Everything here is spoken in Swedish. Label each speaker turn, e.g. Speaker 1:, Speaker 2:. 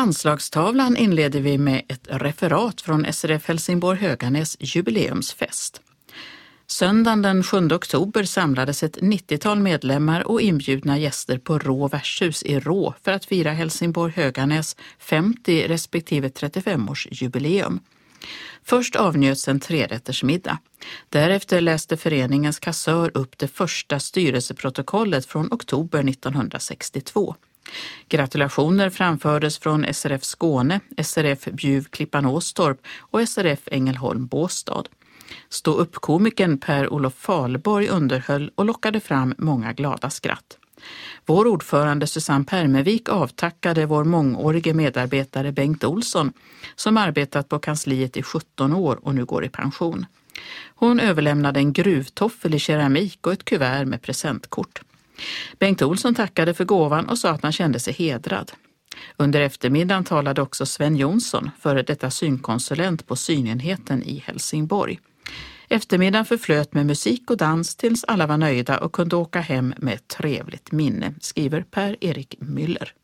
Speaker 1: Anslagstavlan inleder vi med ett referat från SRF Helsingborg Höganäs jubileumsfest. Söndagen den 7 oktober samlades ett 90-tal medlemmar och inbjudna gäster på Rå värdshus i Rå för att fira Helsingborg Höganäs 50 respektive 35-årsjubileum. Först avnjöts en 3-rättersmiddag. Därefter läste föreningens kassör upp det första styrelseprotokollet från oktober 1962. Gratulationer framfördes från SRF Skåne, SRF Bjuv Klippan Åstorp och SRF Ängelholm Båstad. Stå upp komikern Per-Olof Falborg underhöll och lockade fram många glada skratt. Vår ordförande Susanne Permevik avtackade vår mångårige medarbetare Bengt Olsson som arbetat på kansliet i 17 år och nu går i pension. Hon överlämnade en gruvtoffel i keramik och ett kuvert med presentkort. Bengt Olsson tackade för gåvan och sa att han kände sig hedrad. Under eftermiddagen talade också Sven Jonsson, före detta synkonsulent på synenheten i Helsingborg. Eftermiddagen förflöt med musik och dans tills alla var nöjda och kunde åka hem med ett trevligt minne, skriver Per-Erik Müller.